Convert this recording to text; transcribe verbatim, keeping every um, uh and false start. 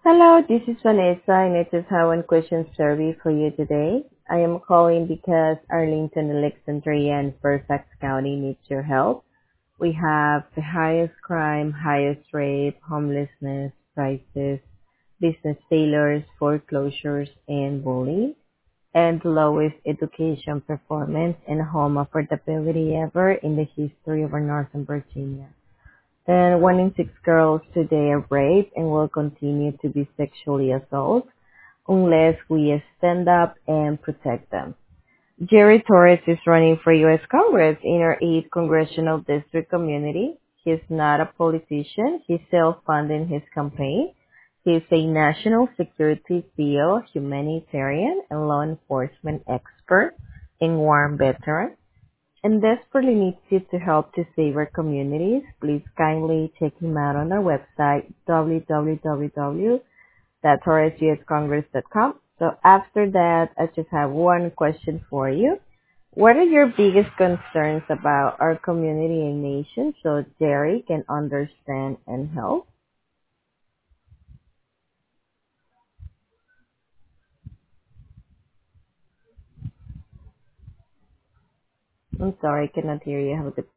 Hello, this is Vanessa, and I just have one question survey for you today. I am calling because Arlington, Alexandria, and Fairfax County needs your help. We have the highest crime, highest rape, homelessness, prices, business failures, foreclosures, and bullying, and the lowest education performance and home affordability ever in the history of our Northern Virginia. And one in six girls today are raped and will continue to be sexually assaulted unless we stand up and protect them. Jerry Torres is running for U S Congress in our eighth Congressional District community. He's not a politician. He's self-funding his campaign. He's a national security field humanitarian and law enforcement expert and war veteran and desperately needs you to help to save our communities. Please kindly check him out on our website, w w w dot torres u s congress dot com. So after that, I just have one question for you. What are your biggest concerns about our community and nation so Jerry can understand and help? I'm sorry, I cannot hear you. Have a good